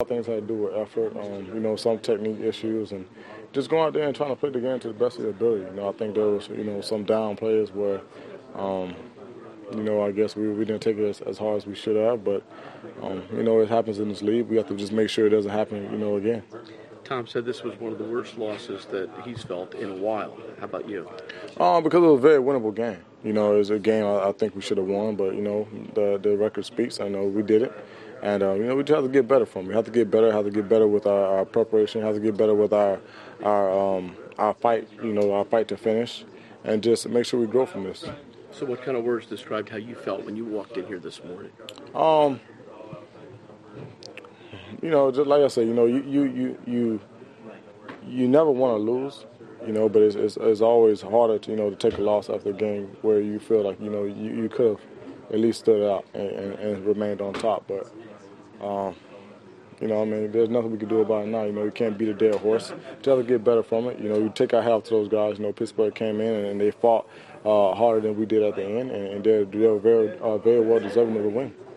things had to do with effort, some technique issues, and just going out there and trying to play the game to the best of your ability. I think there was, some down plays where, I guess we didn't take it as hard as we should have, but, it happens in this league. We have to just make sure it doesn't happen, again. Tom said this was one of the worst losses that he's felt in a while. How about you? Because it was a very winnable game. It was a game I think we should have won, but, the record speaks. I know we did it. And, we just have to get better from it. We have to get better, with our preparation, have to get better with our fight, our fight to finish, and just make sure we grow from this. So what kind of words described how you felt when you walked in here this morning? Just like I said, you never want to lose, but it's always harder to take a loss after a game where you feel like, you could have at least stood out and remained on top. But, there's nothing we can do about it now. You can't beat a dead horse. Just have to get better from it. We take our hat off to those guys. Pittsburgh came in and they fought harder than we did at the end, and they're very, very well deserving of the win.